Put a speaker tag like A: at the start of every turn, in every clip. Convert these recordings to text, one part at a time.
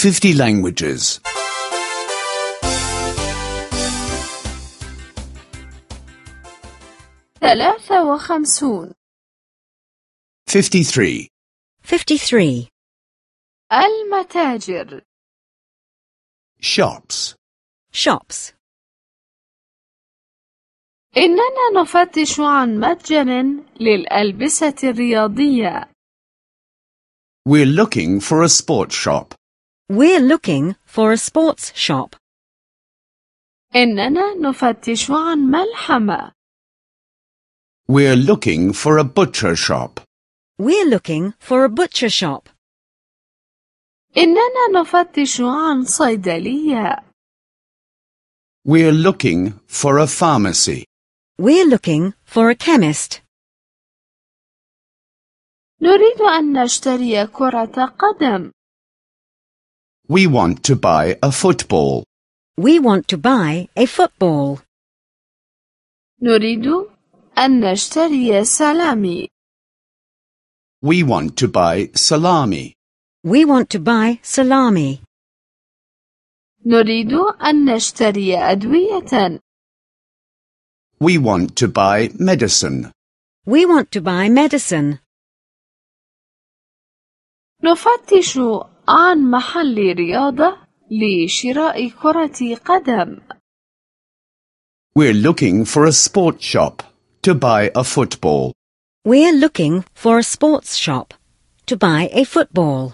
A: 50 languages.
B: 53
A: 53.
C: 53.
B: المتاجر
A: Shops.
C: Shops.
B: إننا نفتش عن متجر للألبسة الرياضية.
A: We're looking for a sports shop.
C: We're looking for a sports shop.
B: إننا نفتش عن ملحمة.
A: We're looking for a butcher shop.
C: We're looking for a butcher shop.
B: إننا نفتش عن صيدلية.
A: We're looking for a pharmacy.
C: We're looking for a chemist.
B: نريد أن نشتري كرة قدم.
A: We want to buy a football.
C: We want to buy a football.
B: نريد أن نشتري سلامي.
A: We want to buy salami.
C: We want to buy salami.
B: نريد أن نشتري أدوية.
A: We want to buy medicine.
C: We want to buy medicine.
B: نفتش عن محل رياضة لشراء كرة قدم.
A: We're looking for a sports shop to buy a football.
C: We're looking for a sports shop to buy a football.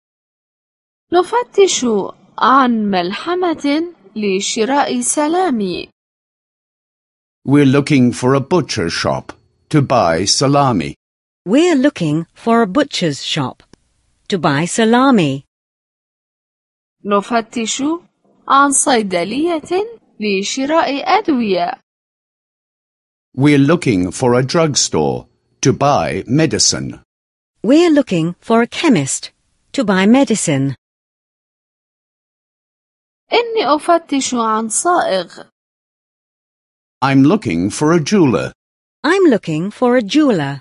B: نفتش عن ملحمة لشراء سلامي.
A: We're looking for a butcher shop to buy salami.
C: We're looking for a butcher's shop to buy salami.
B: نفتش عن صيدلية لشراء أدوية.
A: We're looking for a drugstore to buy medicine.
C: We're looking for a chemist to buy medicine.
B: إني أفتش عن صائغ.
A: I'm looking for a jeweler.
C: I'm looking for a jeweler.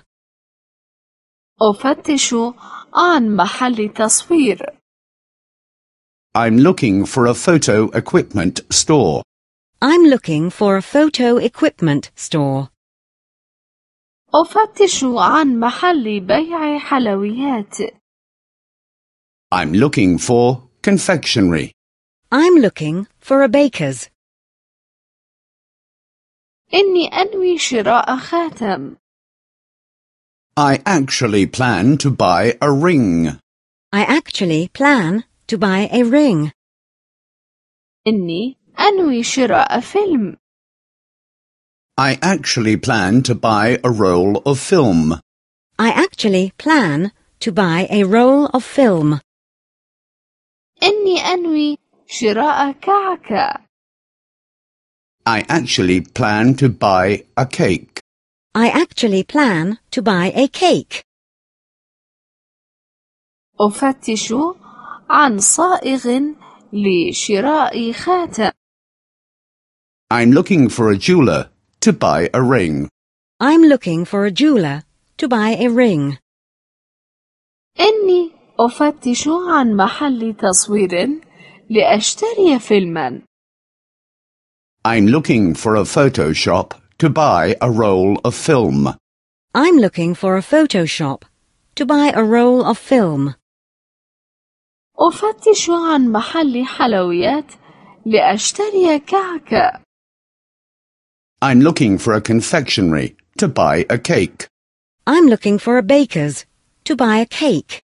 B: أفتش عن محل تصوير.
A: I'm looking for a photo equipment store.
C: I'm looking for a photo equipment store.
B: أفتش عن محل بيع حلويات.
A: I'm looking for confectionery.
C: I'm looking for a baker's.
B: إني أنوي شراء خاتم.
A: I actually plan to buy a ring.
C: I actually plan to buy a ring.
B: إني أنوي شراء فيلم.
A: I actually plan to buy a roll of film.
C: I actually plan to buy a roll of film.
B: إني أنوي شراء كعكة.
A: I actually plan to buy a cake.
C: I actually plan to buy a cake.
B: أفتش عن صائغ لشراء خاتم.
A: I'm looking for a jeweler to buy a ring.
C: I'm looking for a jeweler to buy a ring.
B: إني أفتش عن محل تصوير لأشتري فيلما.
A: I'm looking for a photo shop to buy a roll of film.
C: I'm looking for a photo shop to buy a roll of film.
B: أفتش عن محل حلويات لأشتري كعكة.
A: I'm looking for a confectionery to buy a cake.
C: I'm looking for a baker's to buy a cake.